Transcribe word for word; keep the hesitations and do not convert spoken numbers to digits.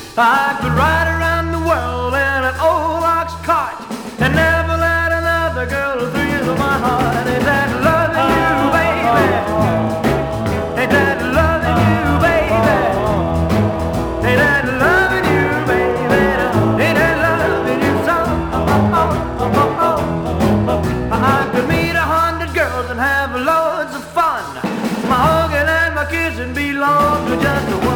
I could ride around the world in an old ox cart and never let another girl thrill my heart. Ain't that loving you, baby? Ain't that loving you, baby? Ain't that loving you, baby? Ain't that loving you so? Oh, oh, oh, oh, oh. I could meet a hundred girls and have loads of fun. My hugging and my kissing belong to just one.